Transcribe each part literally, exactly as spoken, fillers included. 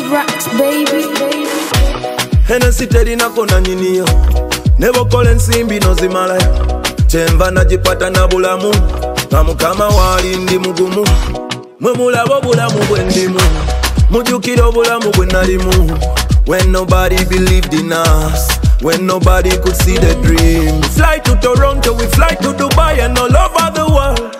rocks, baby. Hennessy terina kona nyiniyo nebokola ensimbi nozimalayo kyenva nagipata na bulamu nga mukama waali ndi mugumu mwe mulaba obulamu bwe ndimu mujjukira obulamu bwe nalimu when nobody believed in us, when nobody could see the dream. We fly to Toronto, we fly to Dubai and all over the world.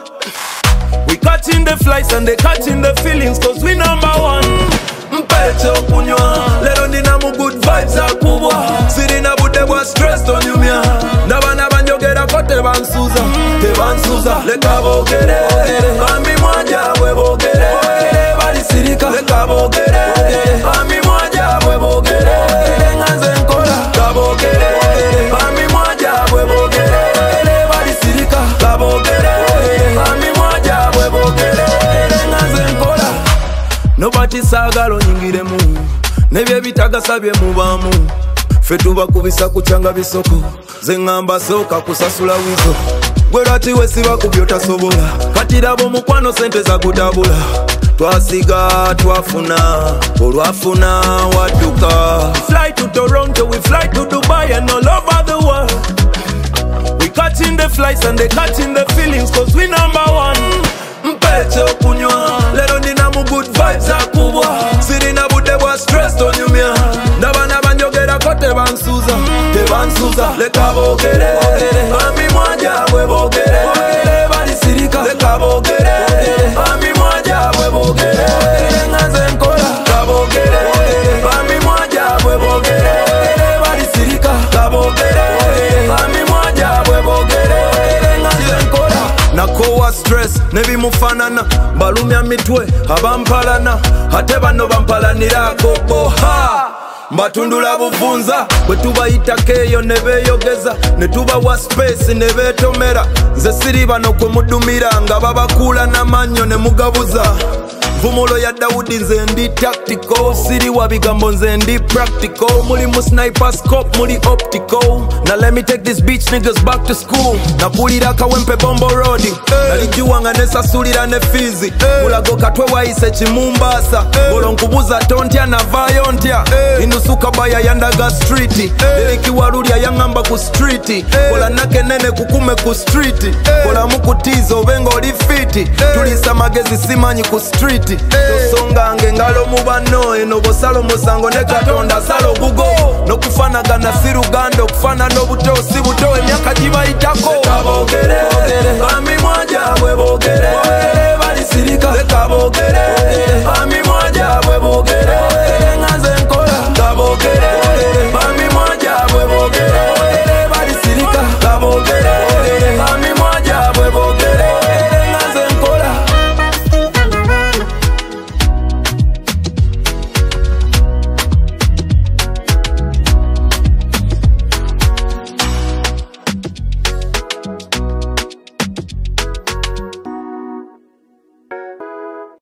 We catching the flights and they catching the feelings cause we number one. Mpecho kunywa lero nina mu good vibes akubwa sirina budde bwa stressed on you mya nabana banjogera ko tebansuza tebansuza leka boogere bambi mwanja bwe boogere bali sirika leka boogere bambi mwanja bwe boogere nganze nkola kaboogere bambi mwanja bwe boogere bali sirika kaboogere bambi mwanja bwe boogere nganze nkola nobody sagala onyingiremu nebye bitagasabye mubamu ffe tubakubisa kucanga bisoko ze ngamba sooka kusasula wizo gwe lwaki wesiba ku byotasobola kati raba omukwano sente zagutabula twasiga twafuna olwafuna wadduka. We fly to Toronto, we fly to Dubai and all over the world. We catching the flights and they catching the feelings cause we number one. Mpecho kunywa lero nina mu good vibes akubwa sirina budde bwa stressed on you mya nabana banjogera ko tebansuza tebansuza leka boogere bambi mwanja bwe boogere bali sirika leka boogere bambi mwanja bwe boogere nganze nkola kaboogere bambi mwanja bwe boogere bali sirika kaboogere bambi mwanja bwe boogere nganze nkola nakowa stress nebimufanana balumya mitwe abampalana ate bano bampalanirako boha mbatundula buvunza bwe tubayitako eyo ne beeyogeza ne tubawa space ne beetomera nze siri bano kwe mudumira nga babakuula n'amannyo ne mugabuza vumulo ya Dawudi nze ndi tactical siri wa bigambo nze ndi practical muli mu sniper scope muli optical now let me take these beach niggas back to school nakulira kawempe bombo road nalijiwanga nesasulira ne fizi mulago katwe waise chimumbasa bolo nkubuza tontya navayo ntya inusuka baya yandaga street deriki walulya yangamba ku street kola nake nene kukume ku street kola mukutizo bengo oli fiti tulisa magezi simanyi ku street tosonga nge ngalo mubano eno bosalo musango ne katonda salo gugo nokufanagana siruganda okufana n'obuto si buto emyaka gibayitako kaboogere